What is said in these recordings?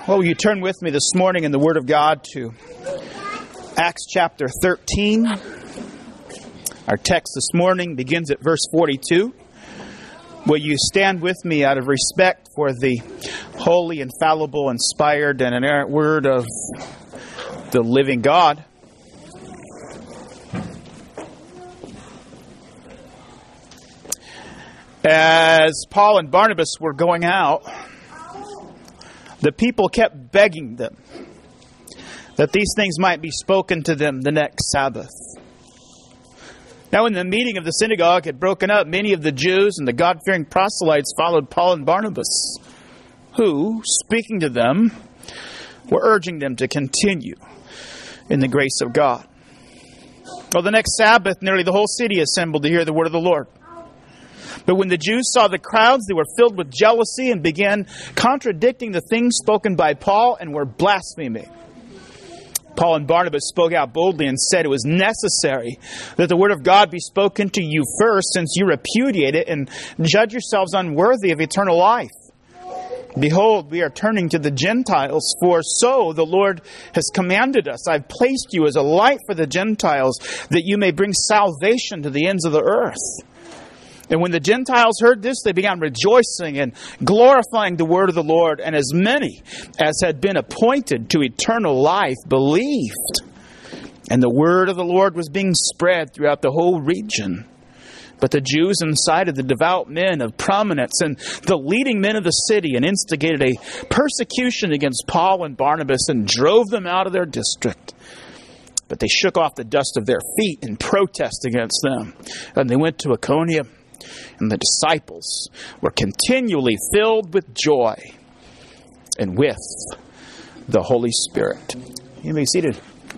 Well, will you turn with me this morning in the Word of God to Acts chapter 13. Our text this morning begins at verse 42. Will you stand with me out of respect for the holy, infallible, inspired, and inerrant Word of the living God? As Paul and Barnabas were going out, the people kept begging them that these things might be spoken to them the next Sabbath. Now, when the meeting of the synagogue had broken up, many of the Jews and the God-fearing proselytes followed Paul and Barnabas, who, speaking to them, were urging them to continue in the grace of God. Well, the next Sabbath, nearly the whole city assembled to hear the word of the Lord. But when the Jews saw the crowds, they were filled with jealousy and began contradicting the things spoken by Paul and were blaspheming. Paul and Barnabas spoke out boldly and said it was necessary that the word of God be spoken to you first, since you repudiate it and judge yourselves unworthy of eternal life. Behold, we are turning to the Gentiles, for so the Lord has commanded us. I've placed you as a light for the Gentiles, that you may bring salvation to the ends of the earth. And when the Gentiles heard this, they began rejoicing and glorifying the word of the Lord. And as many as had been appointed to eternal life believed. And the word of the Lord was being spread throughout the whole region. But the Jews incited the devout men of prominence and the leading men of the city and instigated a persecution against Paul and Barnabas and drove them out of their district. But they shook off the dust of their feet in protest against them. And they went to Iconium. And the disciples were continually filled with joy and with the Holy Spirit. You may be seated.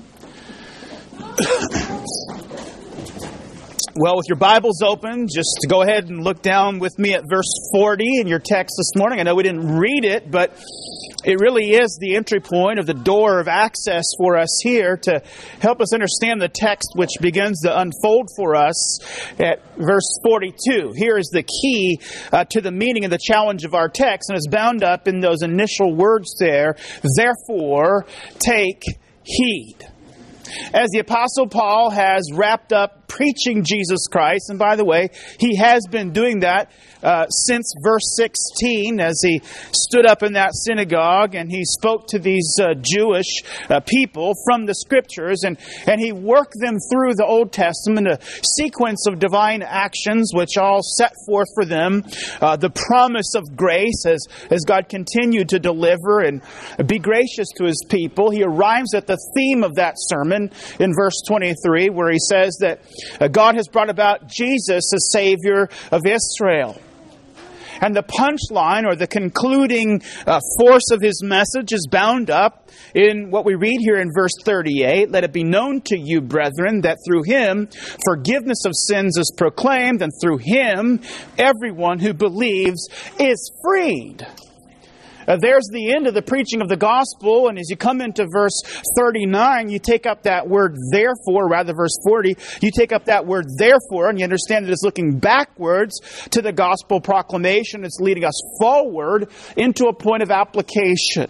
Well, with your Bibles open, just to go ahead and look down with me at verse 40 in your text this morning. I know we didn't read it, but it really is the entry point of the door of access for us here to help us understand the text which begins to unfold for us at verse 42. Here is the key to the meaning and the challenge of our text, and it's bound up in those initial words there. Therefore, take heed. As the Apostle Paul has wrapped up preaching Jesus Christ, and by the way, he has been doing that since verse 16 as he stood up in that synagogue and he spoke to these Jewish people from the Scriptures, and he worked them through the Old Testament, a sequence of divine actions which all set forth for them the promise of grace as God continued to deliver and be gracious to His people. He arrives at the theme of that sermon in verse 23, where he says that God has brought about Jesus as Savior of Israel. And the punchline, or the concluding force of his message, is bound up in what we read here in verse 38. Let it be known to you, brethren, that through him forgiveness of sins is proclaimed, and through him everyone who believes is freed. There's the end of the preaching of the gospel, and as you come into verse 39, you take up that word therefore, rather verse 40, you take up that word therefore, and you understand that it's looking backwards to the gospel proclamation. It's leading us forward into a point of application.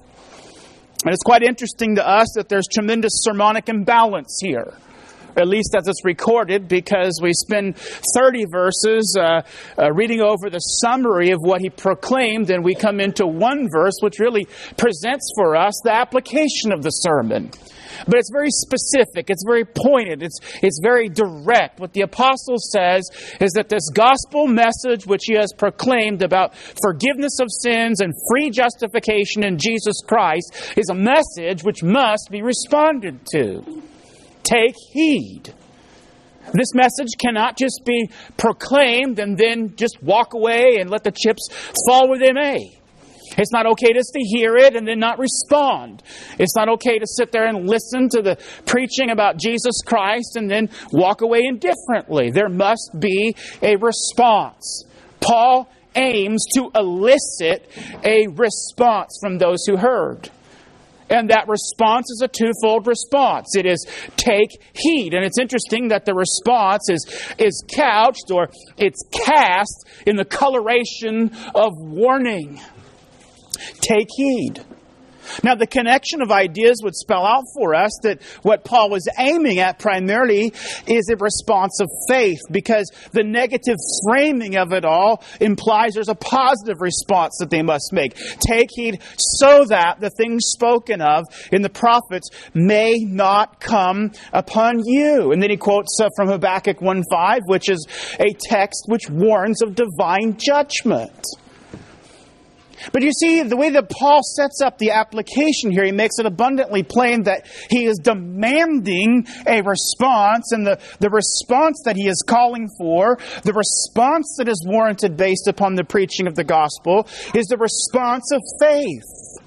And it's quite interesting to us that there's tremendous sermonic imbalance here, at least as it's recorded, because we spend 30 verses reading over the summary of what he proclaimed, and we come into one verse which really presents for us the application of the sermon. But it's very specific, it's very pointed, it's very direct. What the apostle says is that this gospel message which he has proclaimed about forgiveness of sins and free justification in Jesus Christ is a message which must be responded to. Take heed. This message cannot just be proclaimed and then just walk away and let the chips fall where they may. It's not okay just to hear it and then not respond. It's not okay to sit there and listen to the preaching about Jesus Christ and then walk away indifferently. There must be a response. Paul aims to elicit a response from those who heard. And that response is a twofold response. It is take heed. And it's interesting that the response is couched, or it's cast in the coloration of warning. Take heed. Now, the connection of ideas would spell out for us that what Paul was aiming at primarily is a response of faith, because the negative framing of it all implies there's a positive response that they must make. Take heed so that the things spoken of in the prophets may not come upon you. And then he quotes from Habakkuk 1:5, which is a text which warns of divine judgment. But you see, the way that Paul sets up the application here, he makes it abundantly plain that he is demanding a response, and the response that he is calling for, the response that is warranted based upon the preaching of the gospel, is the response of faith.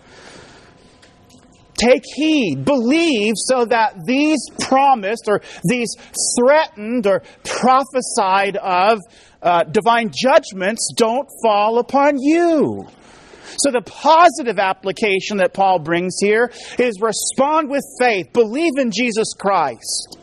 Take heed, believe, so that these promised or these threatened or prophesied of divine judgments don't fall upon you. So the positive application that Paul brings here is respond with faith, believe in Jesus Christ.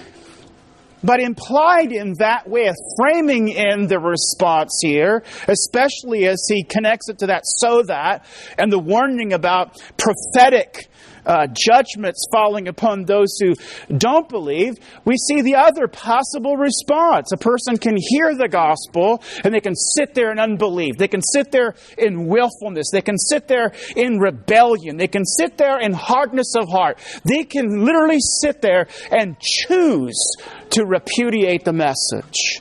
But implied in that way of framing in the response here, especially as he connects it to that so that, and the warning about prophetic judgments falling upon those who don't believe, we see the other possible response. A person can hear the gospel and they can sit there in unbelief. They can sit there in willfulness. They can sit there in rebellion. They can sit there in hardness of heart. They can literally sit there and choose to repudiate the message.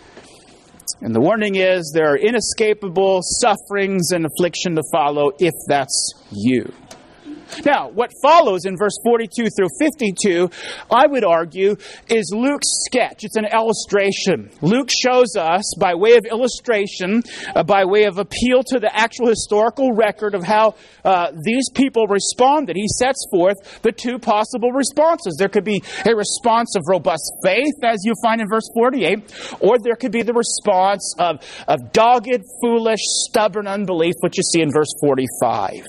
And the warning is there are inescapable sufferings and affliction to follow if that's you. Now, what follows in verse 42 through 52, I would argue, is Luke's sketch. It's an illustration. Luke shows us, by way of illustration, by way of appeal to the actual historical record of how these people responded. He sets forth the two possible responses. There could be a response of robust faith, as you find in verse 48, or there could be the response of dogged, foolish, stubborn unbelief, which you see in verse 45.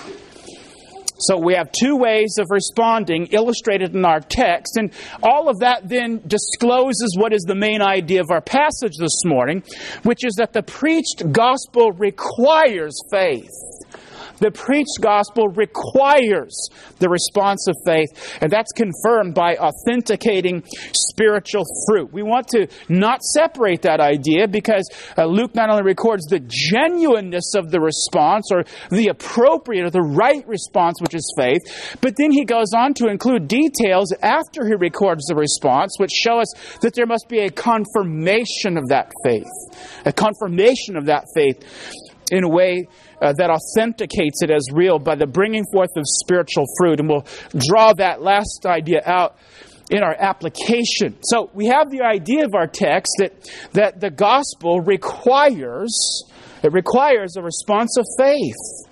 So we have two ways of responding illustrated in our text, and all of that then discloses what is the main idea of our passage this morning, which is that the preached gospel requires faith. The preached gospel requires the response of faith, and that's confirmed by authenticating spiritual fruit. We want to not separate that idea, because Luke not only records the genuineness of the response, or the appropriate or the right response, which is faith, but then he goes on to include details after he records the response, which show us that there must be a confirmation of that faith. A confirmation of that faith in a way that authenticates it as real by the bringing forth of spiritual fruit. And we'll draw that last idea out in our application. So we have the idea of our text that the gospel requires a response of faith.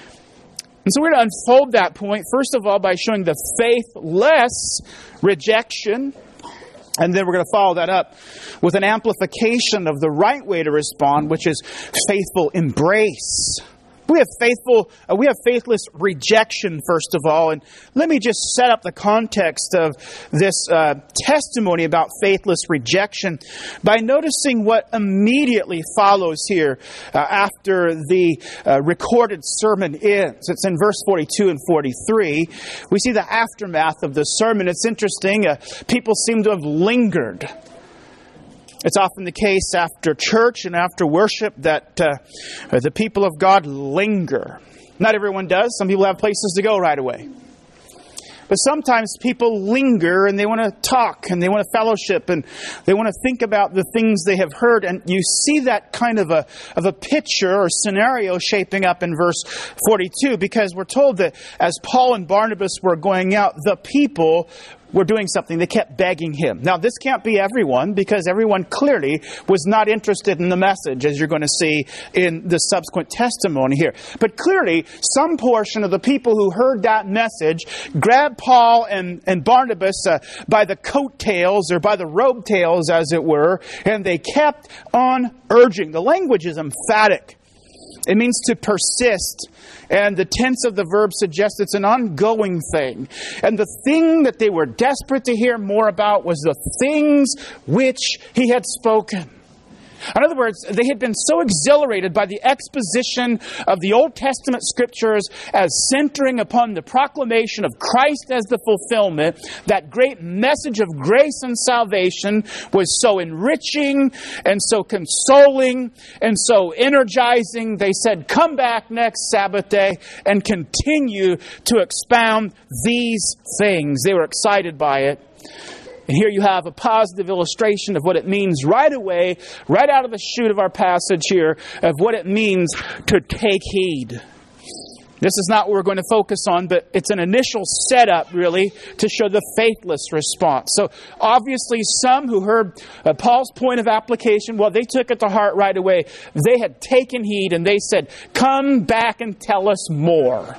And so we're going to unfold that point, first of all, by showing the faithless rejection. And then we're going to follow that up with an amplification of the right way to respond, which is faithful embrace. We have faithless rejection, first of all. And let me just set up the context of this testimony about faithless rejection by noticing what immediately follows here after the recorded sermon ends. It's in verse 42 and 43. We see the aftermath of the sermon. It's interesting. People seem to have lingered. It's often the case after church and after worship that the people of God linger. Not everyone does. Some people have places to go right away. But sometimes people linger and they want to talk and they want to fellowship and they want to think about the things they have heard. And you see that kind of a picture or scenario shaping up in verse 42, because we're told that as Paul and Barnabas were going out, the people were doing something. They kept begging him. Now, this can't be everyone, because everyone clearly was not interested in the message, as you're going to see in the subsequent testimony here. But clearly, some portion of the people who heard that message grabbed Paul and Barnabas by the coattails, or by the robe tails, as it were, and they kept on urging. The language is emphatic. It means to persist. And the tense of the verb suggests it's an ongoing thing. And the thing that they were desperate to hear more about was the things which he had spoken. In other words, they had been so exhilarated by the exposition of the Old Testament scriptures as centering upon the proclamation of Christ as the fulfillment. That great message of grace and salvation was so enriching and so consoling and so energizing. They said, come back next Sabbath day and continue to expound these things. They were excited by it. And here you have a positive illustration of what it means right away, right out of the chute of our passage here, of what it means to take heed. This is not what we're going to focus on, but it's an initial setup, really, to show the faithless response. So, obviously, some who heard Paul's point of application, well, they took it to heart right away. They had taken heed, and they said, come back and tell us more.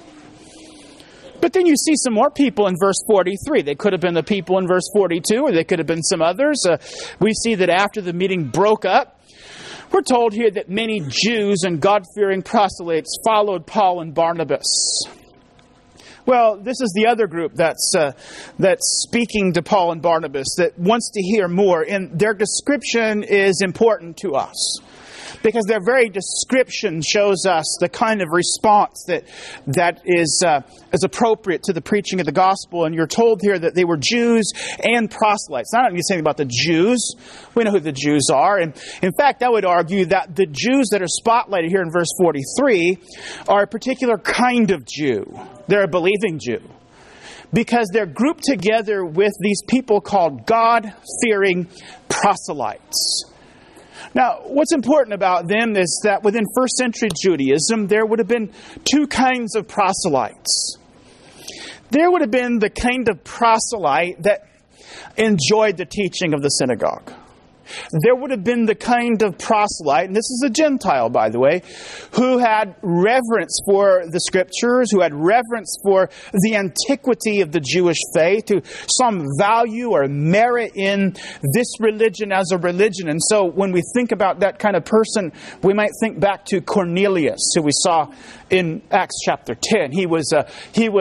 But then you see some more people in verse 43. They could have been the people in verse 42, or they could have been some others. We see that after the meeting broke up, we're told here that many Jews and God-fearing proselytes followed Paul and Barnabas. Well, this is the other group that's speaking to Paul and Barnabas, that wants to hear more. And their description is important to us, because their very description shows us the kind of response that is appropriate to the preaching of the gospel. And you're told here that they were Jews and proselytes. I don't need to say anything about the Jews. We know who the Jews are. And in fact, I would argue that the Jews that are spotlighted here in verse 43 are a particular kind of Jew. They're a believing Jew, because they're grouped together with these people called God-fearing proselytes. Now, what's important about them is that within first century Judaism, there would have been two kinds of proselytes. There would have been the kind of proselyte that enjoyed the teaching of the synagogue. There would have been the kind of proselyte, and this is a Gentile, by the way, who had reverence for the Scriptures, who had reverence for the antiquity of the Jewish faith, who saw some value or merit in this religion as a religion. And so when we think about that kind of person, we might think back to Cornelius, who we saw in Acts chapter 10. He was a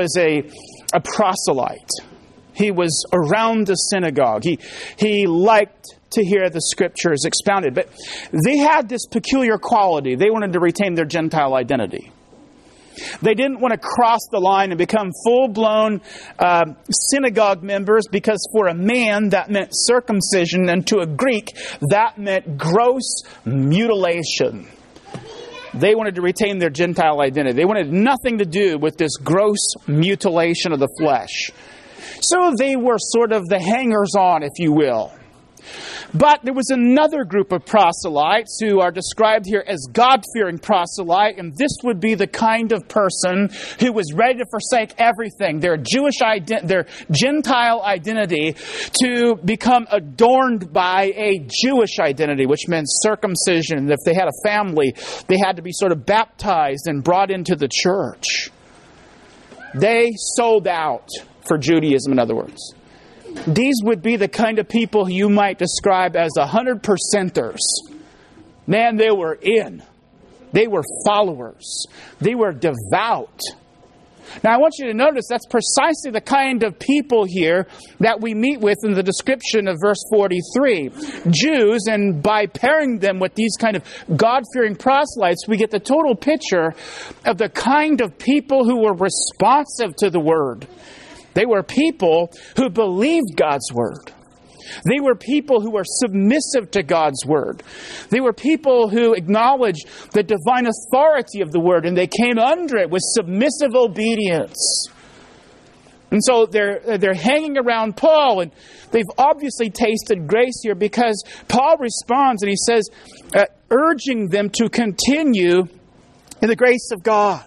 proselyte. He was around the synagogue. He liked to hear the Scriptures expounded. But they had this peculiar quality. They wanted to retain their Gentile identity. They didn't want to cross the line and become full-blown synagogue members, because for a man that meant circumcision, and to a Greek that meant gross mutilation. They wanted to retain their Gentile identity. They wanted nothing to do with this gross mutilation of the flesh. So they were sort of the hangers-on, if you will. But there was another group of proselytes who are described here as God-fearing proselyte, and this would be the kind of person who was ready to forsake everything, their their Gentile identity, to become adorned by a Jewish identity, which meant circumcision. If they had a family, they had to be sort of baptized and brought into the church. They sold out for Judaism, in other words. These would be the kind of people you might describe as 100%ers. Man, they were in. They were followers. They were devout. Now, I want you to notice that's precisely the kind of people here that we meet with in the description of verse 43. Jews, and by pairing them with these kind of God-fearing proselytes, we get the total picture of the kind of people who were responsive to the Word. They were people who believed God's Word. They were people who were submissive to God's Word. They were people who acknowledged the divine authority of the Word, and they came under it with submissive obedience. And so they're hanging around Paul, and they've obviously tasted grace here, because Paul responds and he says, urging them to continue in the grace of God.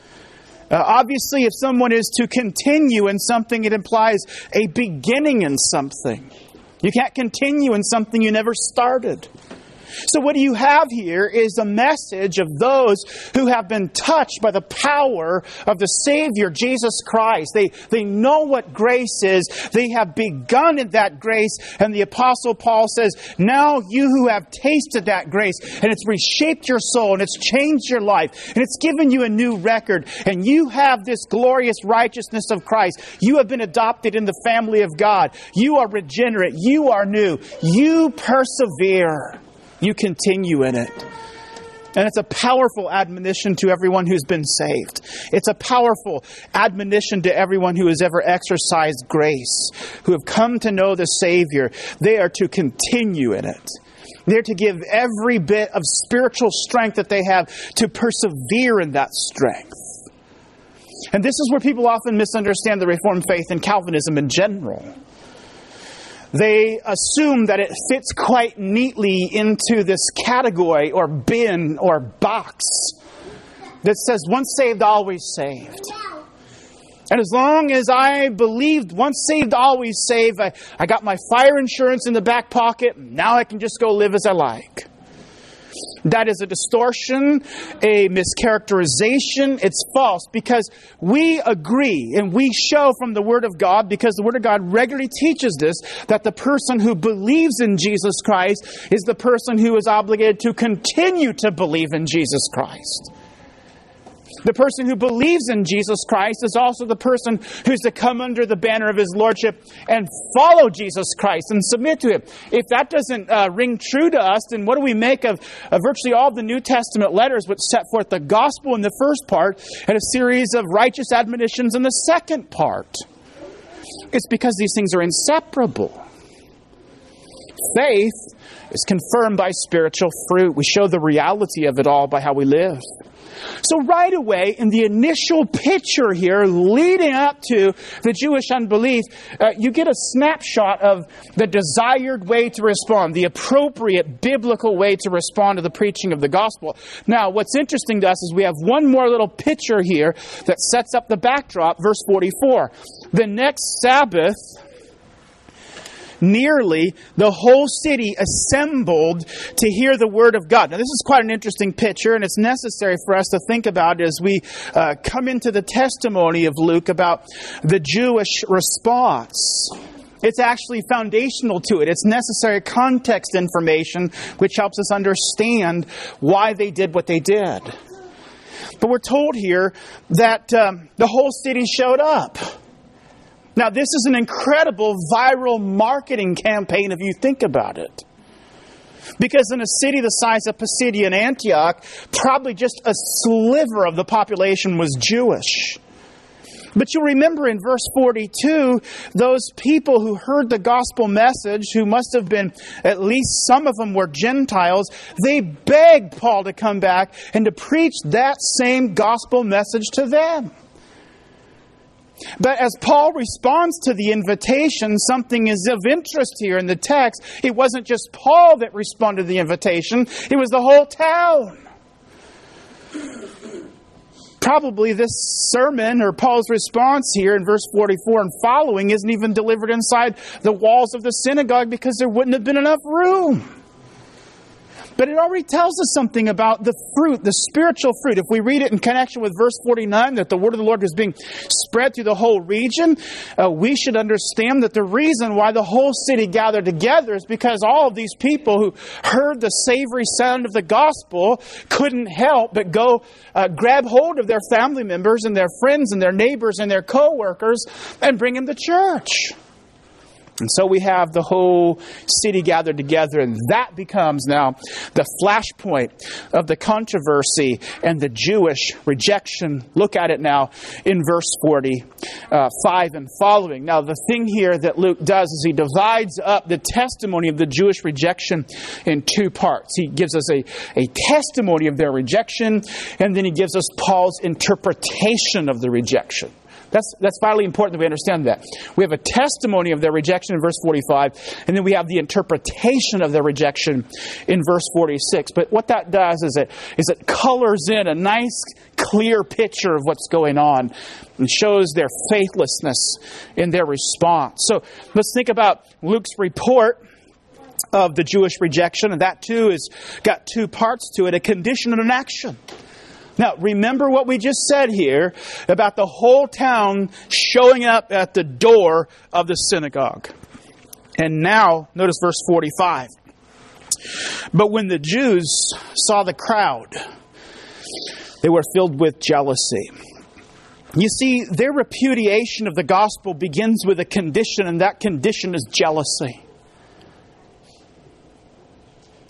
Obviously, if someone is to continue in something, it implies a beginning in something. You can't continue in something you never started. So what you have here is a message of those who have been touched by the power of the Savior, Jesus Christ. They know what grace is. They have begun in that grace. And the Apostle Paul says, now you who have tasted that grace, and it's reshaped your soul, and it's changed your life, and it's given you a new record, and you have this glorious righteousness of Christ. You have been adopted in the family of God. You are regenerate. You are new. You persevere. You continue in it. And it's a powerful admonition to everyone who's been saved. It's a powerful admonition to everyone who has ever exercised grace, who have come to know the Savior. They are to continue in it. They're to give every bit of spiritual strength that they have to persevere in that strength. And this is where people often misunderstand the Reformed faith and Calvinism in general. They assume that it fits quite neatly into this category or bin or box that says once saved, always saved. And as long as I believed once saved, always saved, I got my fire insurance in the back pocket, now I can just go live as I like. That is a distortion, a mischaracterization. It's false because we agree and we show from the Word of God, because the Word of God regularly teaches this, that the person who believes in Jesus Christ is the person who is obligated to continue to believe in Jesus Christ. The person who believes in Jesus Christ is also the person who's to come under the banner of His Lordship and follow Jesus Christ and submit to Him. If that doesn't ring true to us, then what do we make of virtually all the New Testament letters which set forth the gospel in the first part and a series of righteous admonitions in the second part? It's because these things are inseparable. Faith is confirmed by spiritual fruit. We show the reality of it all by how we live. So right away, in the initial picture here, leading up to the Jewish unbelief, you get a snapshot of the desired way to respond, the appropriate biblical way to respond to the preaching of the gospel. Now, what's interesting to us is we have one more little picture here that sets up the backdrop, verse 44. The next Sabbath, nearly the whole city assembled to hear the word of God. Now, this is quite an interesting picture, and it's necessary for us to think about as we come into the testimony of Luke about the Jewish response. It's actually foundational to it. It's necessary context information which helps us understand why they did what they did. But we're told here that the whole city showed up. Now, this is an incredible viral marketing campaign if you think about it. Because in a city the size of Pisidian Antioch, probably just a sliver of the population was Jewish. But you'll remember in verse 42, those people who heard the gospel message, who must have been, at least some of them were Gentiles, they begged Paul to come back and to preach that same gospel message to them. But as Paul responds to the invitation, something is of interest here in the text. It wasn't just Paul that responded to the invitation. It was the whole town. Probably this sermon or Paul's response here in verse 44 and following isn't even delivered inside the walls of the synagogue because there wouldn't have been enough room. But it already tells us something about the fruit, the spiritual fruit. If we read it in connection with verse 49, that the word of the Lord is being spread through the whole region, we should understand that the reason why the whole city gathered together is because all of these people who heard the savory sound of the gospel couldn't help but go grab hold of their family members and their friends and their neighbors and their co-workers and bring them to church. And so we have the whole city gathered together, and that becomes now the flashpoint of the controversy and the Jewish rejection. Look at it now in verse 45 and following. Now, the thing here that Luke does is he divides up the testimony of the Jewish rejection in two parts. He gives us a testimony of their rejection, and then he gives us Paul's interpretation of the rejection. That's vitally important that we understand that. We have a testimony of their rejection in verse 45, and then we have the interpretation of their rejection in verse 46. But what that does is it colors in a nice, clear picture of what's going on and shows their faithlessness in their response. So let's think about Luke's report of the Jewish rejection, and that too has got two parts to it, a condition and an action. Now, remember what we just said here about the whole town showing up at the door of the synagogue. And now, notice verse 45. But when the Jews saw the crowd, they were filled with jealousy. You see, their repudiation of the gospel begins with a condition, and that condition is jealousy.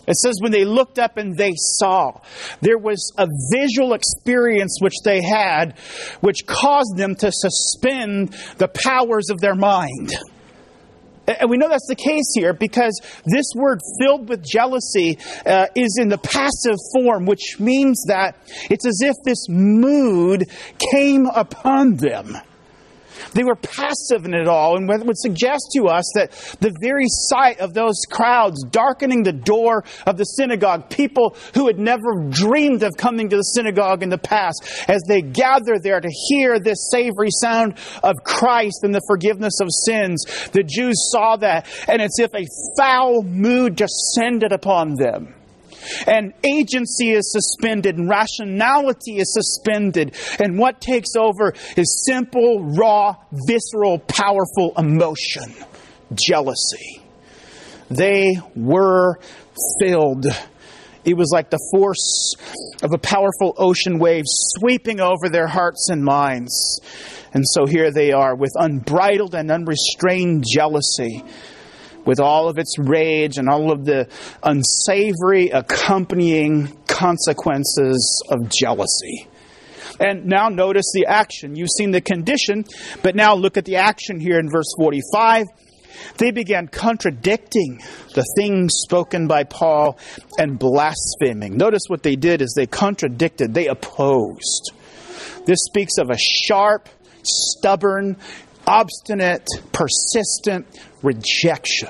It says when they looked up and they saw. There was a visual experience which they had, which caused them to suspend the powers of their mind. And we know that's the case here because this word filled with jealousy is in the passive form, which means that it's as if this mood came upon them. They were passive in it all, and would suggest to us that the very sight of those crowds darkening the door of the synagogue, people who had never dreamed of coming to the synagogue in the past, as they gather there to hear this savory sound of Christ and the forgiveness of sins, the Jews saw that, and it's as if a foul mood descended upon them. And agency is suspended, and rationality is suspended. And what takes over is simple, raw, visceral, powerful emotion. Jealousy. They were filled. It was like the force of a powerful ocean wave sweeping over their hearts and minds. And so here they are with unbridled and unrestrained jealousy, with all of its rage and all of the unsavory accompanying consequences of jealousy. And now notice the action. You've seen the condition, but now look at the action here in verse 45. They began contradicting the things spoken by Paul and blaspheming. Notice what they did is they contradicted, they opposed. This speaks of a sharp, stubborn, obstinate, persistent rejection.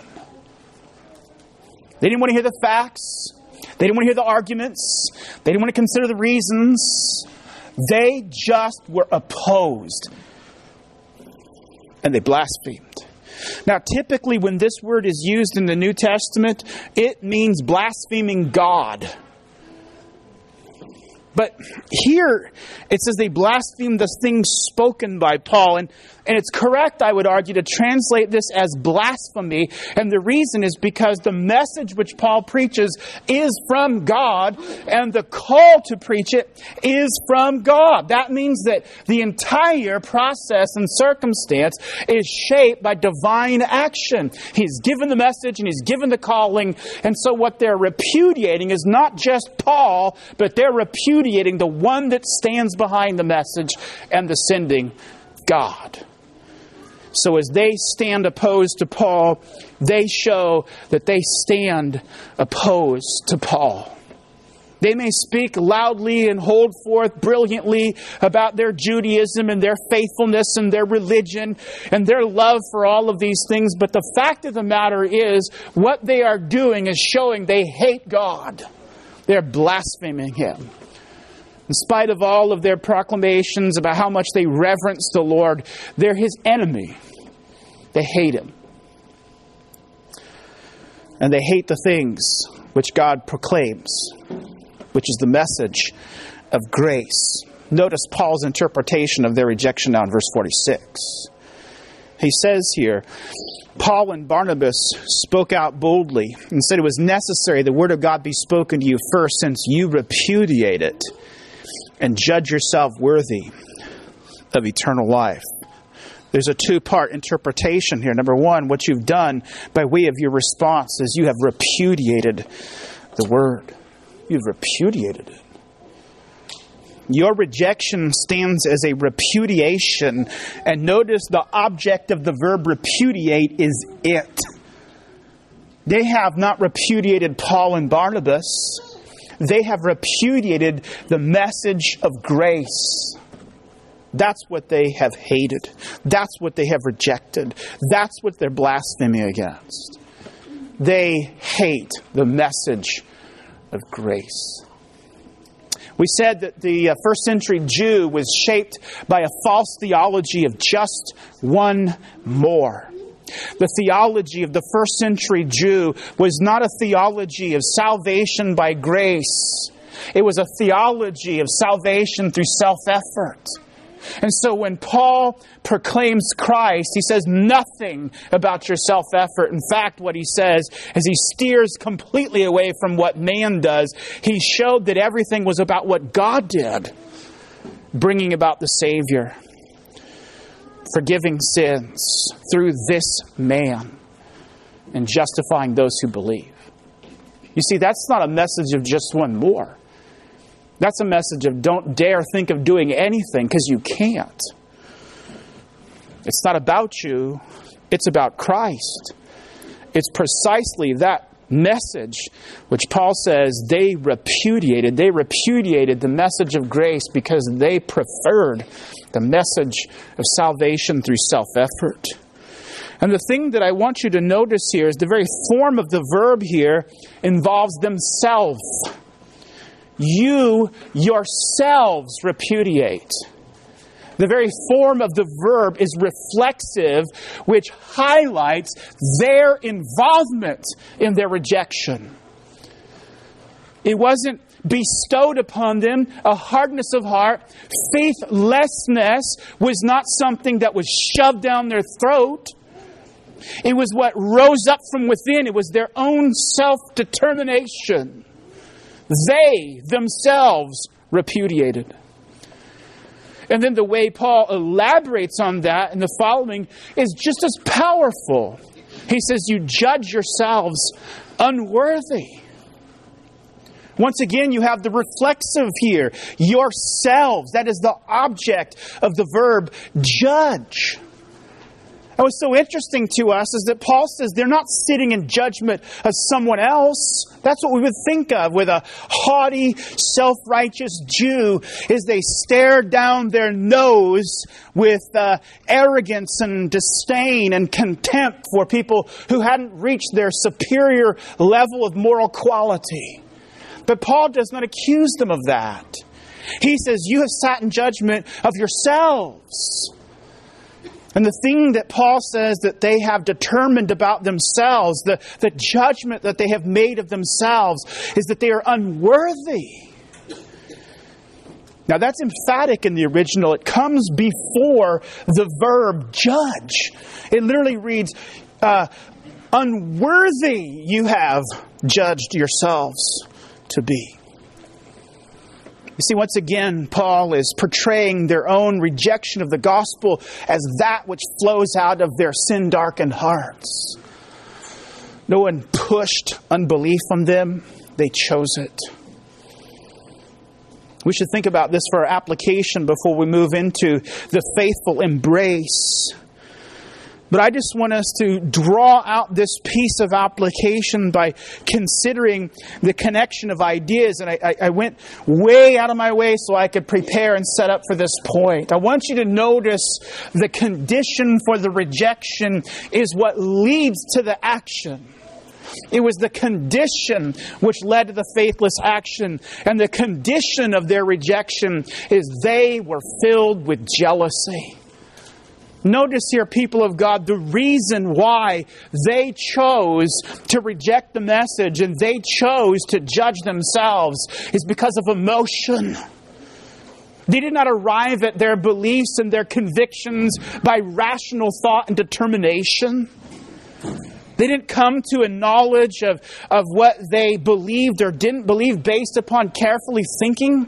They didn't want to hear the facts. They didn't want to hear the arguments. They didn't want to consider the reasons. They just were opposed. And they blasphemed. Now, typically when this word is used in the New Testament, it means blaspheming God. But here, it says they blasphemed the things spoken by Paul. And it's correct, I would argue, to translate this as blasphemy. And the reason is because the message which Paul preaches is from God, and the call to preach it is from God. That means that the entire process and circumstance is shaped by divine action. He's given the message and he's given the calling. And so what they're repudiating is not just Paul, but they're repudiating the one that stands behind the message and the sending, God. So as they stand opposed to Paul, they show that they stand opposed to Paul. They may speak loudly and hold forth brilliantly about their Judaism and their faithfulness and their religion and their love for all of these things, but the fact of the matter is, what they are doing is showing they hate God. They're blaspheming Him. In spite of all of their proclamations about how much they reverence the Lord, they're His enemy. They hate Him. And they hate the things which God proclaims, which is the message of grace. Notice Paul's interpretation of their rejection now in verse 46. He says here, Paul and Barnabas spoke out boldly and said it was necessary the word of God be spoken to you first, since you repudiate it and judge yourself worthy of eternal life. There's a two-part interpretation here. Number one, what you've done by way of your response is you have repudiated the word. You've repudiated it. Your rejection stands as a repudiation. And notice the object of the verb repudiate is it. They have not repudiated Paul and Barnabas. They have repudiated the message of grace. That's what they have hated. That's what they have rejected. That's what they're blaspheming against. They hate the message of grace. We said that the first century Jew was shaped by a false theology of just one more. The theology of the first century Jew was not a theology of salvation by grace. It was a theology of salvation through self-effort. And so when Paul proclaims Christ, he says nothing about your self-effort. In fact, what he says is he steers completely away from what man does. He showed that everything was about what God did, bringing about the Savior, forgiving sins through this man, and justifying those who believe. You see, that's not a message of just one more. That's a message of don't dare think of doing anything because you can't. It's not about you. It's about Christ. It's precisely that message which Paul says they repudiated. They repudiated the message of grace because they preferred the message of salvation through self-effort. And the thing that I want you to notice here is the very form of the verb here involves themselves. You yourselves repudiate. The very form of the verb is reflexive, which highlights their involvement in their rejection. It wasn't bestowed upon them a hardness of heart. Faithlessness was not something that was shoved down their throat. It was what rose up from within. It was their own self-determination. They themselves repudiated. And then the way Paul elaborates on that in the following is just as powerful. He says, you judge yourselves unworthy. Once again, you have the reflexive here. Yourselves. That is the object of the verb judge. And what's so interesting to us is that Paul says they're not sitting in judgment of someone else. That's what we would think of with a haughty, self-righteous Jew, is they stare down their nose with arrogance and disdain and contempt for people who hadn't reached their superior level of moral quality. But Paul does not accuse them of that. He says, you have sat in judgment of yourselves. And the thing that Paul says that they have determined about themselves, the judgment that they have made of themselves, is that they are unworthy. Now that's emphatic in the original. It comes before the verb judge. It literally reads, unworthy you have judged yourselves to be. You see, once again, Paul is portraying their own rejection of the gospel as that which flows out of their sin-darkened hearts. No one pushed unbelief on them. They chose it. We should think about this for our application before we move into the faithful embrace. But I just want us to draw out this piece of application by considering the connection of ideas. And I went way out of my way so I could prepare and set up for this point. I want you to notice the condition for the rejection is what leads to the action. It was the condition which led to the faithless action. And the condition of their rejection is they were filled with jealousy. Notice here, people of God, the reason why they chose to reject the message and they chose to judge themselves is because of emotion. They did not arrive at their beliefs and their convictions by rational thought and determination. They didn't come to a knowledge of what they believed or didn't believe based upon carefully thinking.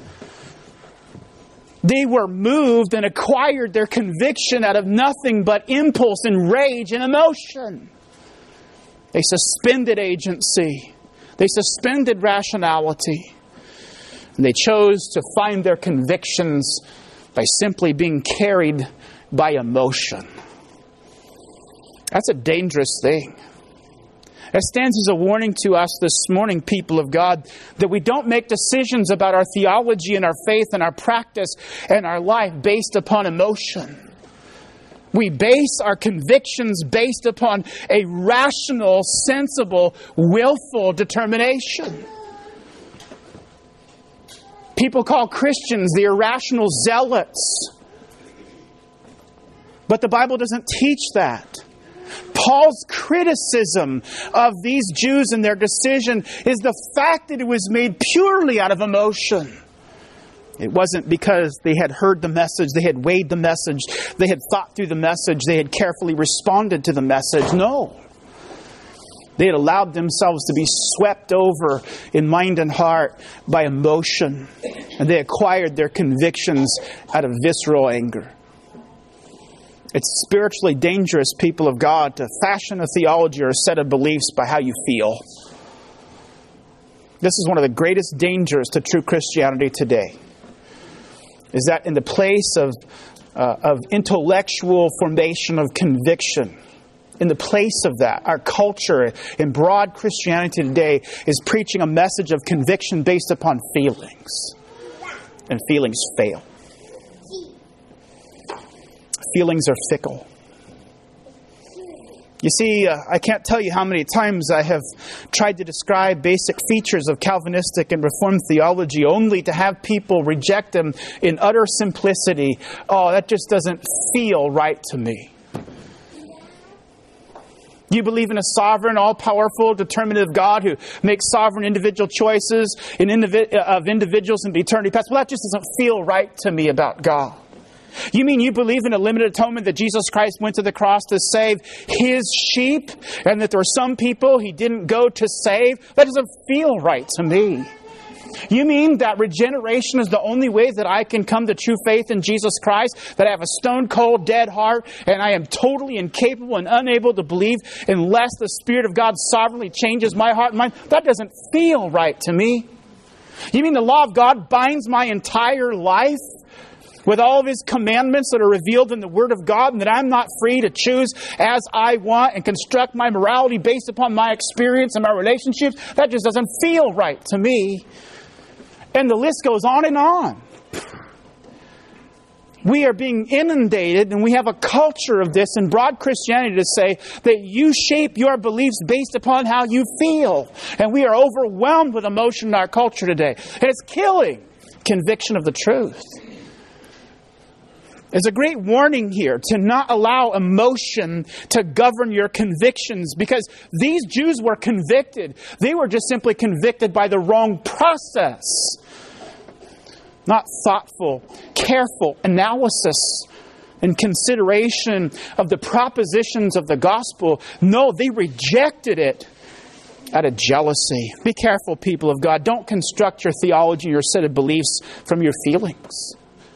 They were moved and acquired their conviction out of nothing but impulse and rage and emotion. They suspended agency. They suspended rationality. And they chose to find their convictions by simply being carried by emotion. That's a dangerous thing. That stands as a warning to us this morning, people of God, that we don't make decisions about our theology and our faith and our practice and our life based upon emotion. We base our convictions based upon a rational, sensible, willful determination. People call Christians the irrational zealots. But the Bible doesn't teach that. Paul's criticism of these Jews and their decision is the fact that it was made purely out of emotion. It wasn't because they had heard the message, they had weighed the message, they had thought through the message, they had carefully responded to the message. No. They had allowed themselves to be swept over in mind and heart by emotion. And they acquired their convictions out of visceral anger. It's spiritually dangerous, people of God, to fashion a theology or a set of beliefs by how you feel. This is one of the greatest dangers to true Christianity today. Is that in the place of intellectual formation of conviction, in the place of that, our culture in broad Christianity today is preaching a message of conviction based upon feelings. And feelings fail. Feelings are fickle. You see, I can't tell you how many times I have tried to describe basic features of Calvinistic and Reformed theology only to have people reject them in utter simplicity. Oh, that just doesn't feel right to me. You believe in a sovereign, all-powerful, determinative God who makes sovereign individual choices of individuals in eternity past. Well, that just doesn't feel right to me about God. You mean you believe in a limited atonement, that Jesus Christ went to the cross to save His sheep, and that there are some people He didn't go to save? That doesn't feel right to me. You mean that regeneration is the only way that I can come to true faith in Jesus Christ? That I have a stone-cold, dead heart, and I am totally incapable and unable to believe unless the Spirit of God sovereignly changes my heart and mind? That doesn't feel right to me. You mean the law of God binds my entire life with all of His commandments that are revealed in the Word of God, and that I'm not free to choose as I want and construct my morality based upon my experience and my relationships? That just doesn't feel right to me. And the list goes on and on. We are being inundated, and we have a culture of this in broad Christianity to say that you shape your beliefs based upon how you feel. And we are overwhelmed with emotion in our culture today. And it's killing conviction of the truth. There's a great warning here to not allow emotion to govern your convictions, because these Jews were convicted. They were just simply convicted by the wrong process. Not thoughtful, careful analysis and consideration of the propositions of the gospel. No, they rejected it out of jealousy. Be careful, people of God. Don't construct your theology, your set of beliefs from your feelings.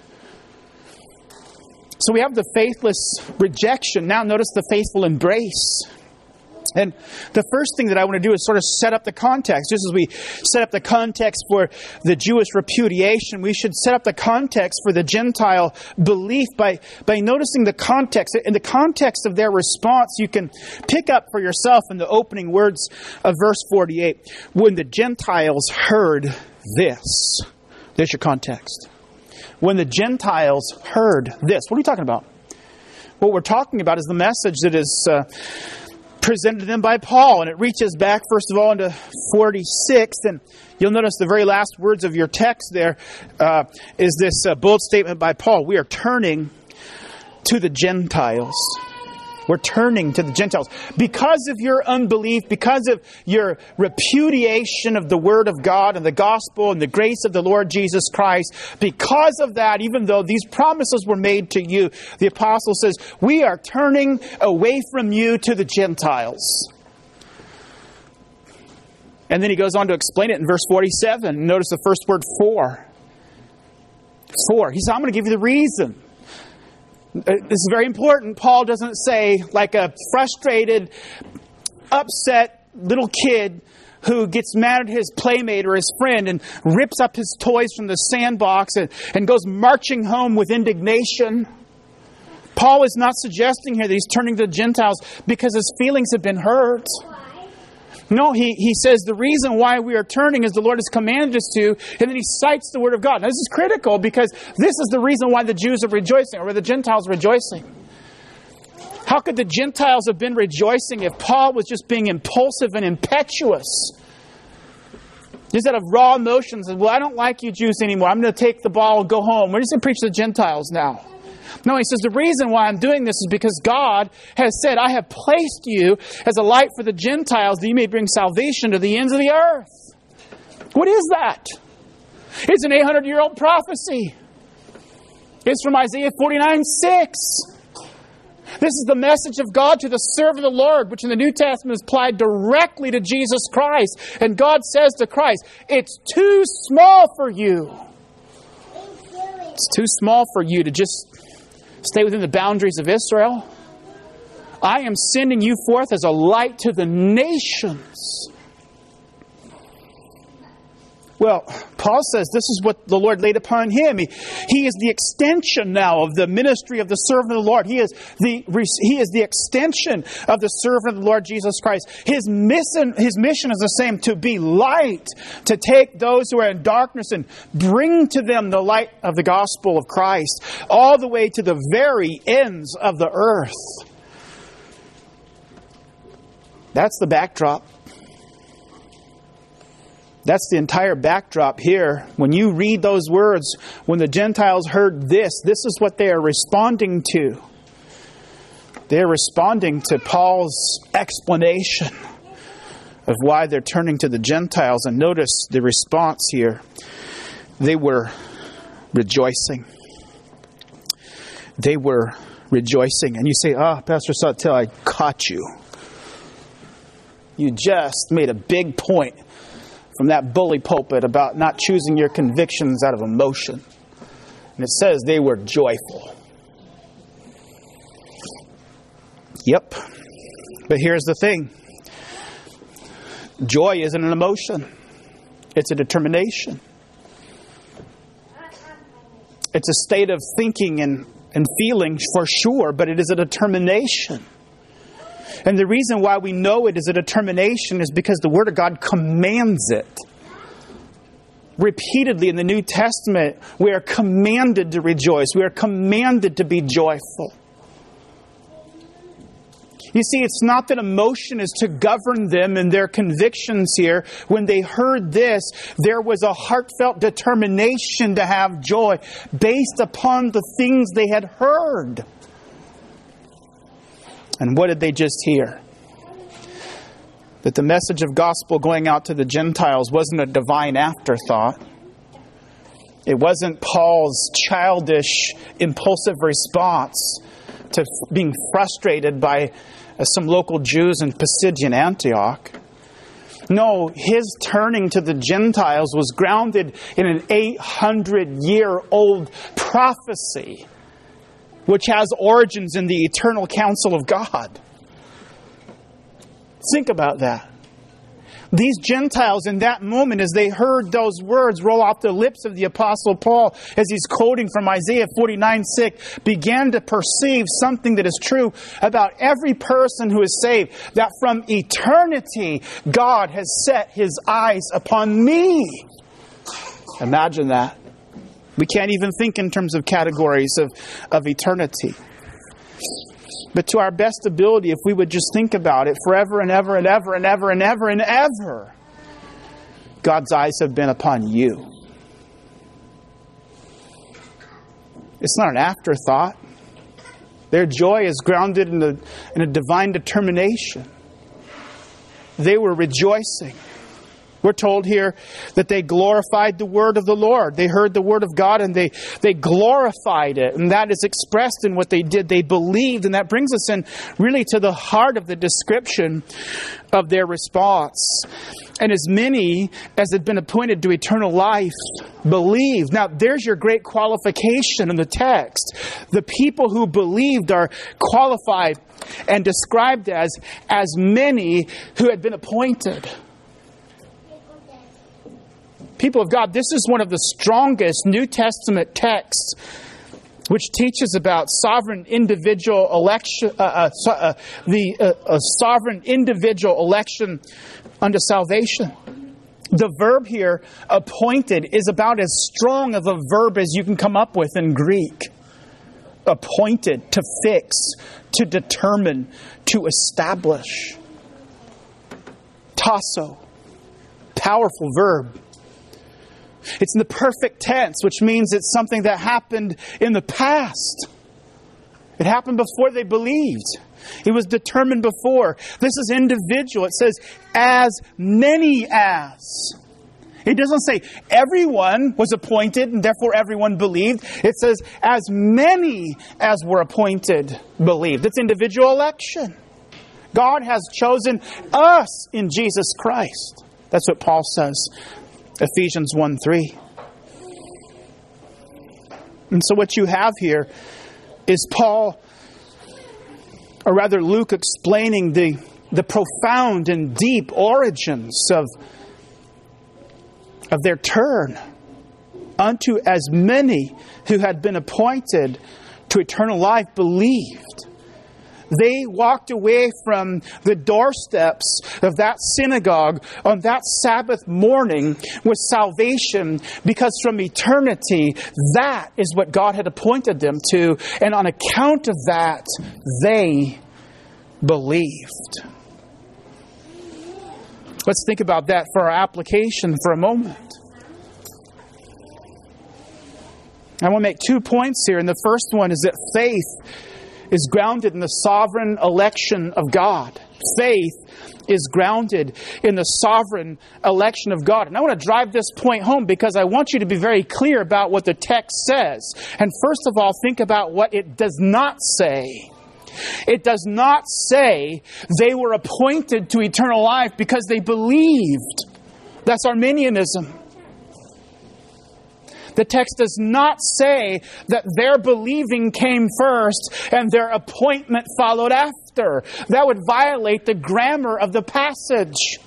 So we have the faithless rejection. Now notice the faithful embrace. And the first thing that I want to do is sort of set up the context. Just as we set up the context for the Jewish repudiation, we should set up the context for the Gentile belief by noticing the context. In the context of their response, you can pick up for yourself in the opening words of verse 48. When the Gentiles heard this. There's your context. When the Gentiles heard this. What are we talking about? What we're talking about is the message that is presented to them by Paul. And it reaches back, first of all, into 46. And you'll notice the very last words of your text there is this bold statement by Paul. We are turning to the Gentiles. We're turning to the Gentiles. Because of your unbelief, because of your repudiation of the Word of God and the gospel and the grace of the Lord Jesus Christ, because of that, even though these promises were made to you, the apostle says, we are turning away from you to the Gentiles. And then he goes on to explain it in verse 47. Notice the first word, for. For. He said, I'm going to give you the reason. This is very important. Paul doesn't say, like a frustrated, upset little kid who gets mad at his playmate or his friend and rips up his toys from the sandbox and goes marching home with indignation. Paul is not suggesting here that he's turning to the Gentiles because his feelings have been hurt. No, he says the reason why we are turning is the Lord has commanded us to, and then he cites the Word of God. Now, this is critical because this is the reason why the Jews are rejoicing, or the Gentiles are rejoicing. How could the Gentiles have been rejoicing if Paul was just being impulsive and impetuous? Just out of raw emotions, well, I don't like you Jews anymore. I'm going to take the ball and go home. We're just going to preach to the Gentiles now. No, he says, the reason why I'm doing this is because God has said, I have placed you as a light for the Gentiles that you may bring salvation to the ends of the earth. What is that? It's an 800-year-old prophecy. It's from Isaiah 49:6. This is the message of God to the servant of the Lord, which in the New Testament is applied directly to Jesus Christ. And God says to Christ, it's too small for you. It's too small for you to just stay within the boundaries of Israel. I am sending you forth as a light to the nations. Well, Paul says this is what the Lord laid upon him. He is the extension now of the ministry of the servant of the Lord. He is the extension of the servant of the Lord Jesus Christ. His mission is the same, to be light, to take those who are in darkness and bring to them the light of the gospel of Christ, all the way to the very ends of the earth. That's the backdrop. That's the entire backdrop here. When you read those words, when the Gentiles heard this is what they are responding to. They're responding to Paul's explanation of why they're turning to the Gentiles. And notice the response here. They were rejoicing. They were rejoicing. And you say, Pastor Sawtelle, I caught you. You just made a big point from that bully pulpit about not choosing your convictions out of emotion. And it says they were joyful. Yep. But here's the thing. Joy isn't an emotion. It's a determination. It's a state of thinking and feeling for sure, but it is a determination. And the reason why we know it is a determination is because the Word of God commands it. Repeatedly in the New Testament, we are commanded to rejoice. We are commanded to be joyful. You see, it's not that emotion is to govern them in their convictions here. When they heard this, there was a heartfelt determination to have joy based upon the things they had heard. And what did they just hear? That the message of gospel going out to the Gentiles wasn't a divine afterthought. It wasn't Paul's childish, impulsive response to being frustrated by some local Jews in Pisidian Antioch. No, his turning to the Gentiles was grounded in an 800-year-old prophecy, which has origins in the eternal counsel of God. Think about that. These Gentiles in that moment, as they heard those words roll off the lips of the Apostle Paul, as he's quoting from Isaiah 49:6, began to perceive something that is true about every person who is saved, that from eternity God has set His eyes upon me. Imagine that. We can't even think in terms of categories of eternity. But to our best ability, if we would just think about it forever and ever and ever and ever and ever and ever, God's eyes have been upon you. It's not an afterthought. Their joy is grounded in a divine determination. They were rejoicing. We're told here that they glorified the word of the Lord. They heard the word of God and they glorified it. And that is expressed in what they did. They believed. And that brings us in really to the heart of the description of their response. And as many as had been appointed to eternal life believed. Now, there's your great qualification in the text. The people who believed are qualified and described as many who had been appointed. People of God, this is one of the strongest New Testament texts which teaches about sovereign individual election, sovereign individual election unto salvation. The verb here, appointed, is about as strong of a verb as you can come up with in Greek. Appointed, to fix, to determine, to establish. Tasso, powerful verb. It's in the perfect tense, which means it's something that happened in the past. It happened before they believed. It was determined before. This is individual. It says, as many as. It doesn't say everyone was appointed and therefore everyone believed. It says, as many as were appointed believed. It's individual election. God has chosen us in Jesus Christ. That's what Paul says. Ephesians 1:3. And so what you have here is Paul, or rather Luke, explaining the profound and deep origins of their turn, unto as many who had been appointed to eternal life believed. They walked away from the doorsteps of that synagogue on that Sabbath morning with salvation, because from eternity, that is what God had appointed them to. And on account of that, they believed. Let's think about that for our application for a moment. I want to make 2 points here. And the first one is that faith is grounded in the sovereign election of God. Faith is grounded in the sovereign election of God. And I want to drive this point home because I want you to be very clear about what the text says. And first of all, think about what it does not say. It does not say they were appointed to eternal life because they believed. That's Arminianism. The text does not say that their believing came first and their appointment followed after. That would violate the grammar of the passage.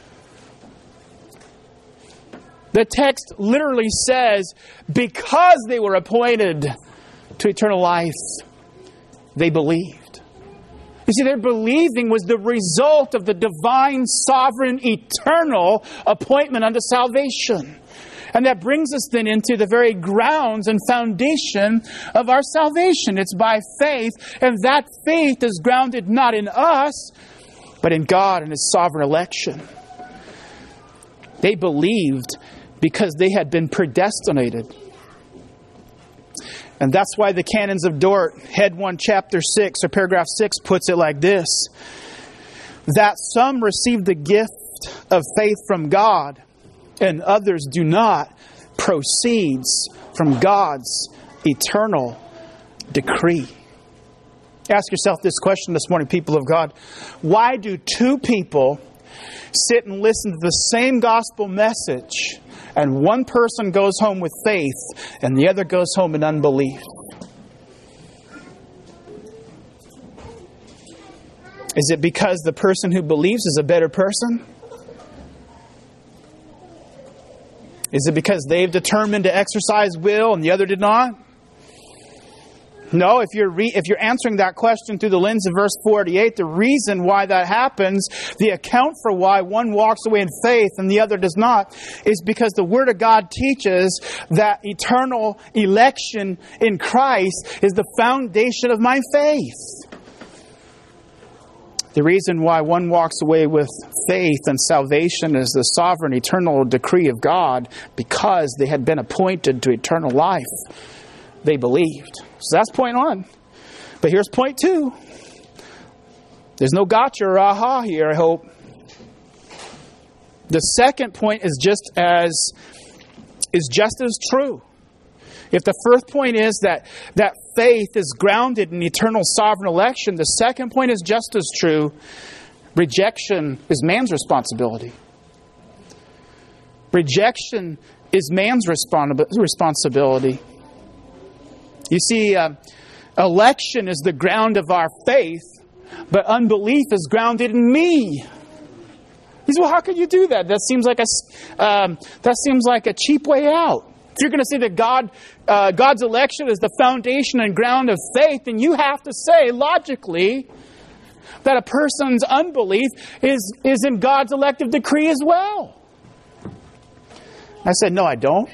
The text literally says, because they were appointed to eternal life, they believed. You see, their believing was the result of the divine, sovereign, eternal appointment unto salvation. And that brings us then into the very grounds and foundation of our salvation. It's by faith, and that faith is grounded not in us, but in God and His sovereign election. They believed because they had been predestinated. And that's why the Canons of Dort, Head 1, Chapter 6, or Paragraph 6, puts it like this: that some receive the gift of faith from God, and others do not, proceeds from God's eternal decree. Ask yourself this question this morning, people of God. Why do two people sit and listen to the same gospel message, and one person goes home with faith and the other goes home in unbelief? Is it because the person who believes is a better person? Is it because they've determined to exercise will and the other did not? No, if you're answering that question through the lens of verse 48, the reason why that happens, the account for why one walks away in faith and the other does not, is because the Word of God teaches that eternal election in Christ is the foundation of my faith. The reason why one walks away with faith and salvation is the sovereign eternal decree of God, because they had been appointed to eternal life. They believed. So that's point one. But here's point two. There's no gotcha or aha here, I hope. The second point is just as true. If the first point is that faith is grounded in eternal sovereign election, the second point is just as true. Rejection is man's responsibility. Rejection is man's responsibility. You see, election is the ground of our faith, but unbelief is grounded in me. He said, well, how could you do that? That seems like a cheap way out. If you're going to say that God's election is the foundation and ground of faith, then you have to say, logically, that a person's unbelief is in God's elective decree as well. I said, no, I don't.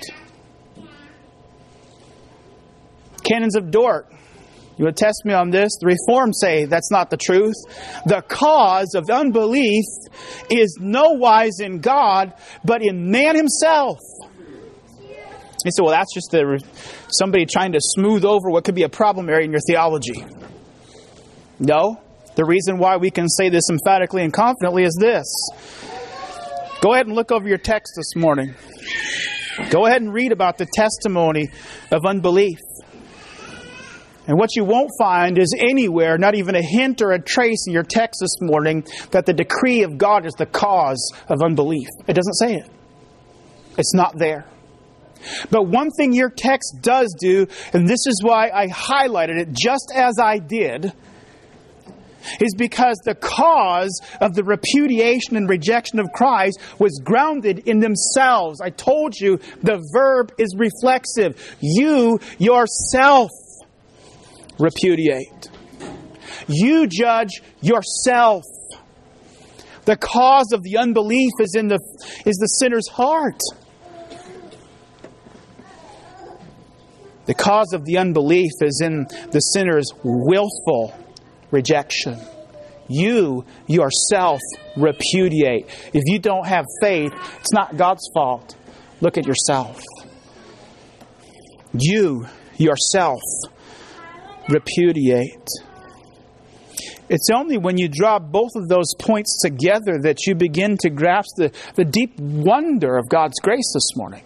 Canons of Dort, you would test me on this. The Reformed say that's not the truth. The cause of unbelief is no wise in God, but in man himself. He said, well, that's just somebody trying to smooth over what could be a problem area in your theology. No. The reason why we can say this emphatically and confidently is this. Go ahead and look over your text this morning. Go ahead and read about the testimony of unbelief. And what you won't find is anywhere, not even a hint or a trace in your text this morning, that the decree of God is the cause of unbelief. It doesn't say it. It's not there. But one thing your text does do, and this is why I highlighted it just as I did, is because the cause of the repudiation and rejection of Christ was grounded in themselves. I told you the verb is reflexive. You yourself repudiate. You judge yourself. The cause of the unbelief is the sinner's heart. The cause of the unbelief is in the sinner's willful rejection. You yourself repudiate. If you don't have faith, it's not God's fault. Look at yourself. You yourself repudiate. It's only when you draw both of those points together that you begin to grasp the deep wonder of God's grace this morning.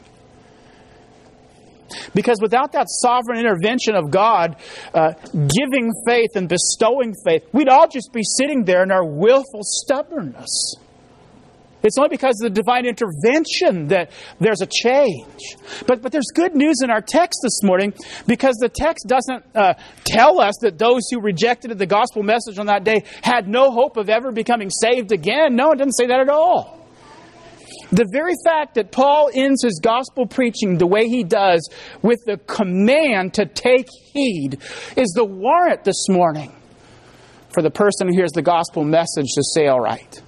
Because without that sovereign intervention of God, giving faith and bestowing faith, we'd all just be sitting there in our willful stubbornness. It's only because of the divine intervention that there's a change. But there's good news in our text this morning, because the text doesn't tell us that those who rejected the gospel message on that day had no hope of ever becoming saved again. No, it doesn't say that at all. The very fact that Paul ends his gospel preaching the way he does with the command to take heed is the warrant this morning for the person who hears the gospel message to say, all right.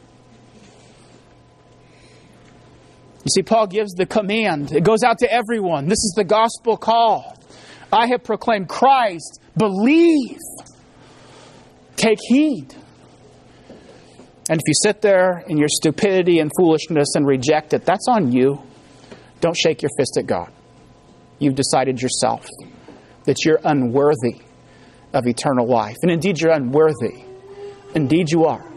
You see, Paul gives the command. It goes out to everyone. This is the gospel call. I have proclaimed Christ. Believe. Take heed. And if you sit there in your stupidity and foolishness and reject it, that's on you. Don't shake your fist at God. You've decided yourself that you're unworthy of eternal life. And indeed, you're unworthy. Indeed, you are.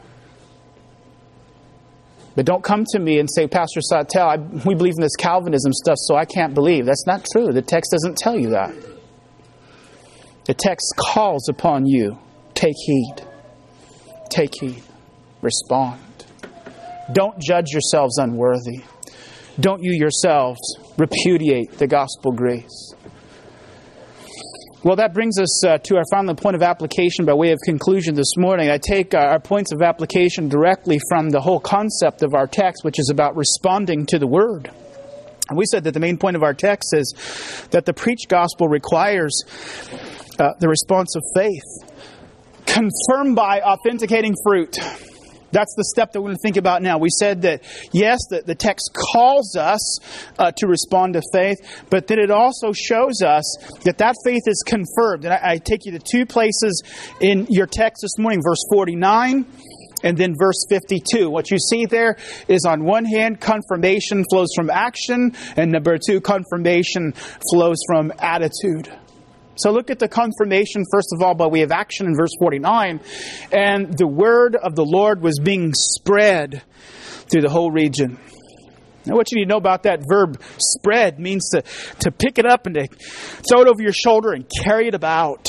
But don't come to me and say, Pastor Sawtelle, we believe in this Calvinism stuff, so I can't believe. That's not true. The text doesn't tell you that. The text calls upon you. Take heed. Take heed. Respond. Don't judge yourselves unworthy. Don't you yourselves repudiate the gospel grace. Well, that brings us to our final point of application by way of conclusion this morning. I take our points of application directly from the whole concept of our text, which is about responding to the Word. And we said that the main point of our text is that the preached gospel requires the response of faith, confirmed by authenticating fruit. That's the step that we're going to think about now. We said that, yes, the text calls us to respond to faith, but then it also shows us that faith is confirmed. And I take you to two places in your text this morning, verse 49 and then verse 52. What you see there is, on one hand, confirmation flows from action, and number two, confirmation flows from attitude. So look at the confirmation, first of all, by way of action in verse 49. And the word of the Lord was being spread through the whole region. Now, what you need to know about that verb, spread, means to pick it up and to throw it over your shoulder and carry it about.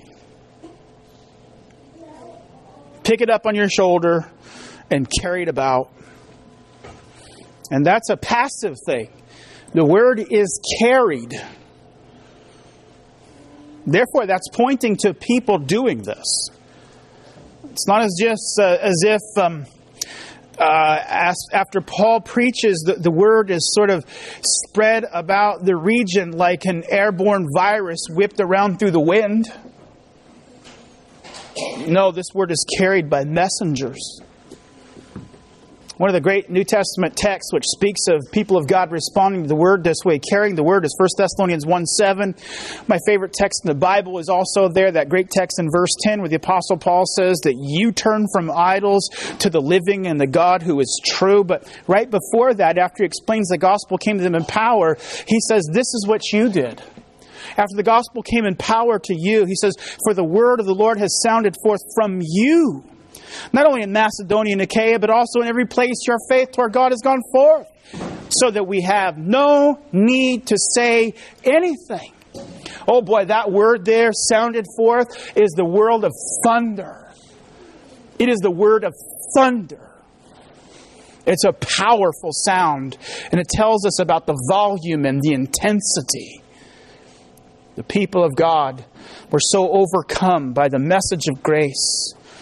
Pick it up on your shoulder and carry it about. And that's a passive thing. The word is carried. Therefore, that's pointing to people doing this. It's not as if after Paul preaches, the word is sort of spread about the region like an airborne virus whipped around through the wind. No, this word is carried by messengers. One of the great New Testament texts which speaks of people of God responding to the Word this way, carrying the Word, is 1 Thessalonians 1:7. My favorite text in the Bible is also there, that great text in verse 10 where the Apostle Paul says that you turn from idols to the living and the God who is true. But right before that, after he explains the gospel came to them in power, he says, this is what you did. After the gospel came in power to you, he says, for the word of the Lord has sounded forth from you. Not only in Macedonia and Achaia, but also in every place your faith toward God has gone forth, so that we have no need to say anything. Oh boy, that word there, sounded forth, is the word of thunder. It is the word of thunder. It's a powerful sound, and it tells us about the volume and the intensity. The people of God were so overcome by the message of grace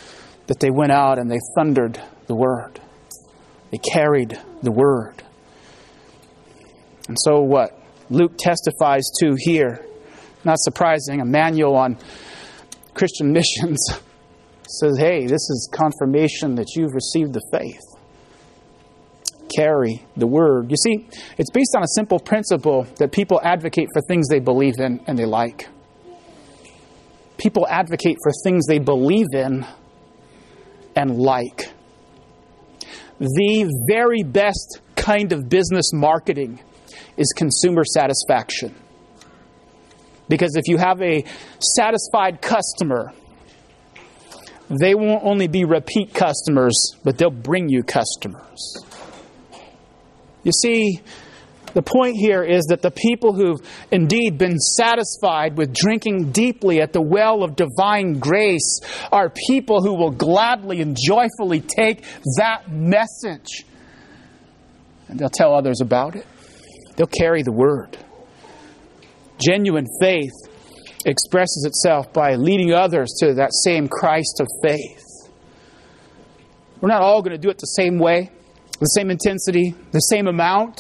that they went out and they thundered the Word. They carried the Word. And so what Luke testifies to here, not surprising, a manual on Christian missions, says, hey, this is confirmation that you've received the faith. Carry the Word. You see, it's based on a simple principle that people advocate for things they believe in and they like. People advocate for things they believe in and like. The very best kind of business marketing is consumer satisfaction. Because if you have a satisfied customer, they won't only be repeat customers, but they'll bring you customers. You see, the point here is that the people who've indeed been satisfied with drinking deeply at the well of divine grace are people who will gladly and joyfully take that message. And they'll tell others about it. They'll carry the Word. Genuine faith expresses itself by leading others to that same Christ of faith. We're not all going to do it the same way, the same intensity, the same amount.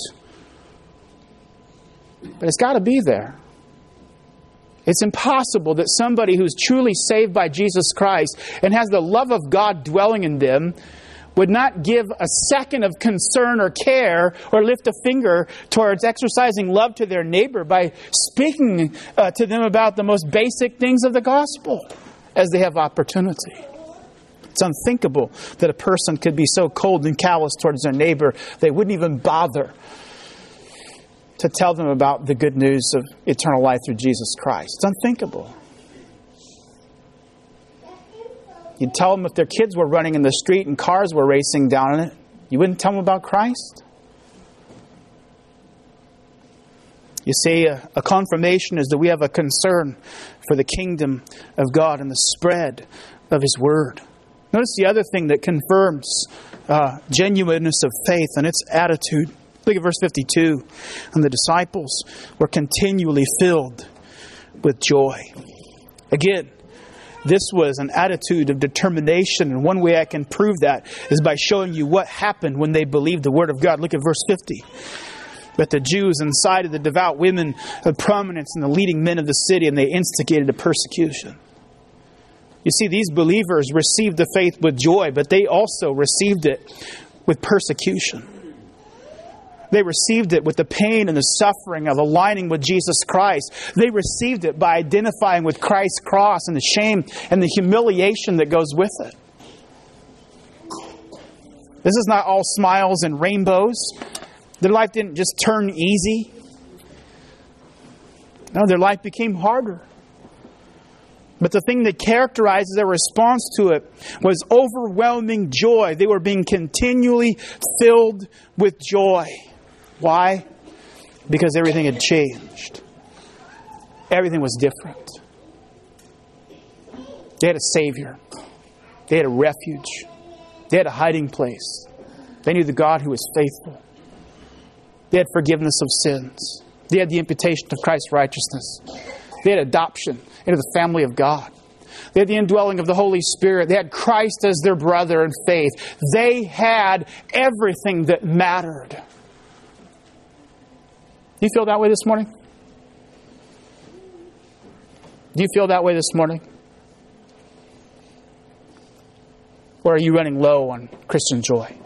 But it's got to be there. It's impossible that somebody who's truly saved by Jesus Christ and has the love of God dwelling in them would not give a second of concern or care or lift a finger towards exercising love to their neighbor by speaking to them about the most basic things of the gospel as they have opportunity. It's unthinkable that a person could be so cold and callous towards their neighbor they wouldn't even bother to tell them about the good news of eternal life through Jesus Christ. It's unthinkable. You'd tell them if their kids were running in the street and cars were racing down it, you wouldn't tell them about Christ? You see, a confirmation is that we have a concern for the kingdom of God and the spread of His Word. Notice the other thing that confirms genuineness of faith and its attitude. Look at verse 52. And the disciples were continually filled with joy. Again, this was an attitude of determination. And one way I can prove that is by showing you what happened when they believed the Word of God. Look at verse 50. But the Jews incited the devout women of prominence and the leading men of the city, and they instigated a persecution. You see, these believers received the faith with joy, but they also received it with persecution. They received it with the pain and the suffering of aligning with Jesus Christ. They received it by identifying with Christ's cross and the shame and the humiliation that goes with it. This is not all smiles and rainbows. Their life didn't just turn easy. No, their life became harder. But the thing that characterized their response to it was overwhelming joy. They were being continually filled with joy. Why? Because everything had changed. Everything was different. They had a Savior. They had a refuge. They had a hiding place. They knew the God who was faithful. They had forgiveness of sins. They had the imputation of Christ's righteousness. They had adoption into the family of God. They had the indwelling of the Holy Spirit. They had Christ as their brother in faith. They had everything that mattered. Do you feel that way this morning? Do you feel that way this morning? Or are you running low on Christian joy?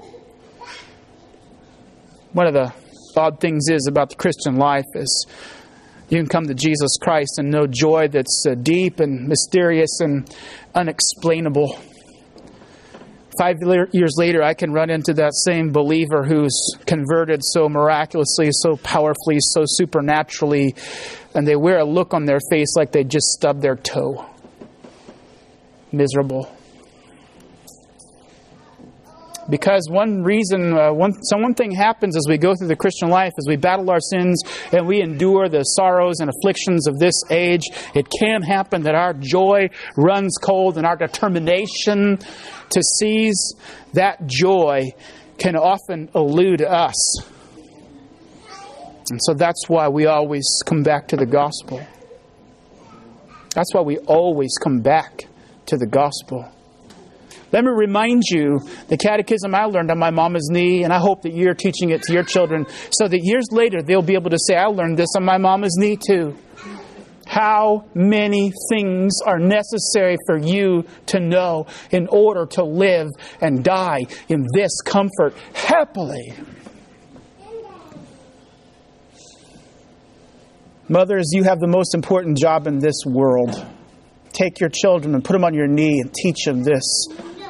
One of the odd things is about the Christian life is you can come to Jesus Christ and know joy that's deep and mysterious and unexplainable. 5 years later, I can run into that same believer who's converted so miraculously, so powerfully, so supernaturally, and they wear a look on their face like they just stubbed their toe. Miserable. Because one thing happens as we go through the Christian life, as we battle our sins and we endure the sorrows and afflictions of this age, it can happen that our joy runs cold and our determination to seize that joy can often elude us. And so that's why we always come back to the gospel. That's why we always come back to the gospel. Let me remind you the catechism I learned on my mama's knee, and I hope that you're teaching it to your children so that years later they'll be able to say, I learned this on my mama's knee too. How many things are necessary for you to know in order to live and die in this comfort happily? Mothers, you have the most important job in this world. Take your children and put them on your knee and teach them this.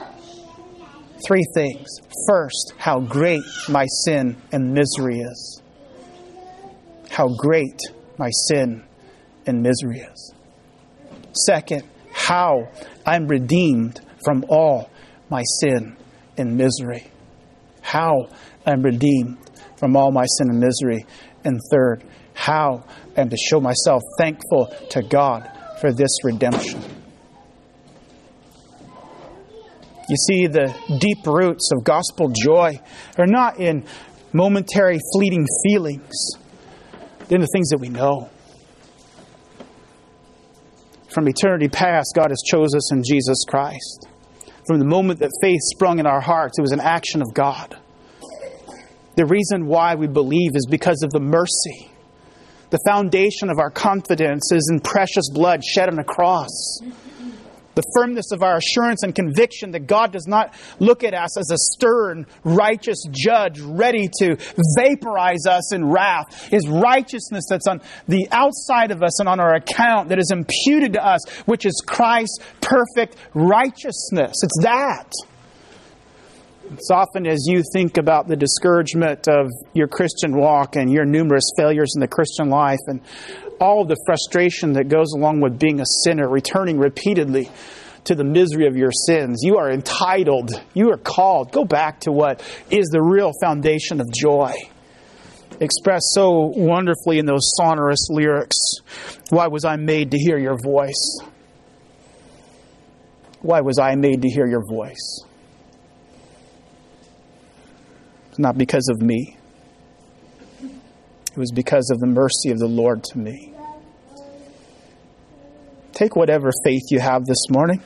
3 things. First, how great my sin and misery is. How great my sin and misery is. Second, how I'm redeemed from all my sin and misery. How I'm redeemed from all my sin and misery. And third, how I'm to show myself thankful to God for this redemption. You see, the deep roots of gospel joy are not in momentary fleeting feelings. They're in the things that we know. From eternity past, God has chosen us in Jesus Christ. From the moment that faith sprung in our hearts, it was an action of God. The reason why we believe is because of the mercy. The foundation of our confidence is in precious blood shed on a cross. The firmness of our assurance and conviction that God does not look at us as a stern, righteous judge ready to vaporize us in wrath. His righteousness that's on the outside of us and on our account that is imputed to us, which is Christ's perfect righteousness. It's that. As often as you think about the discouragement of your Christian walk and your numerous failures in the Christian life and all of the frustration that goes along with being a sinner, returning repeatedly to the misery of your sins, you are entitled, you are called. Go back to what is the real foundation of joy. Expressed so wonderfully in those sonorous lyrics. Why was I made to hear your voice? Why was I made to hear your voice? It's not because of me. It was because of the mercy of the Lord to me. Take whatever faith you have this morning.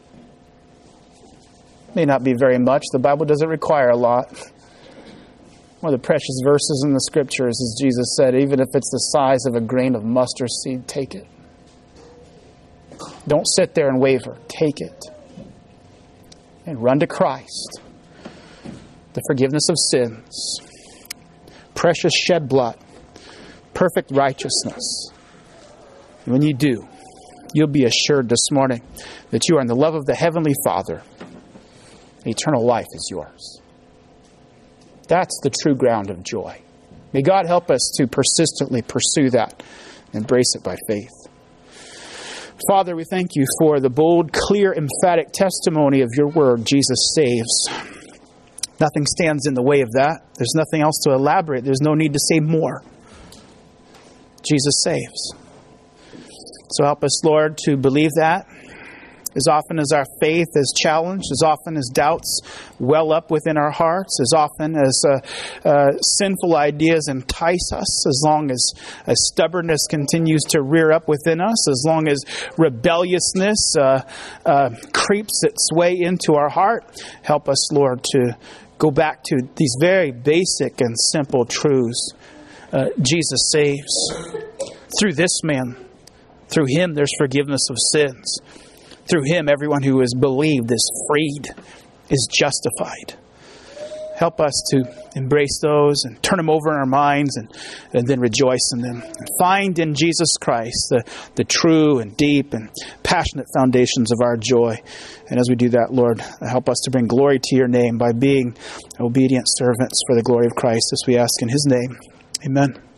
It may not be very much. The Bible doesn't require a lot. One of the precious verses in the Scriptures is Jesus said, even if it's the size of a grain of mustard seed, take it. Don't sit there and waver. Take it. And run to Christ. The forgiveness of sins. Precious shed blood. Perfect righteousness. And when you do, you'll be assured this morning that you are in the love of the Heavenly Father. Eternal life is yours. That's the true ground of joy. May God help us to persistently pursue that and embrace it by faith. Father, we thank you for the bold, clear, emphatic testimony of your word, Jesus saves. Nothing stands in the way of that. There's nothing else to elaborate. There's no need to say more. Jesus saves. So help us, Lord, to believe that. As often as our faith is challenged, as often as doubts well up within our hearts, as often as sinful ideas entice us, as long as stubbornness continues to rear up within us, as long as rebelliousness creeps its way into our heart, help us, Lord, to go back to these very basic and simple truths. Jesus saves. Through this man, through him, there's forgiveness of sins. Through him, everyone who has believed is freed, is justified. Help us to embrace those and turn them over in our minds and then rejoice in them. And find in Jesus Christ the true and deep and passionate foundations of our joy. And as we do that, Lord, help us to bring glory to your name by being obedient servants for the glory of Christ, as we ask in his name. Amen.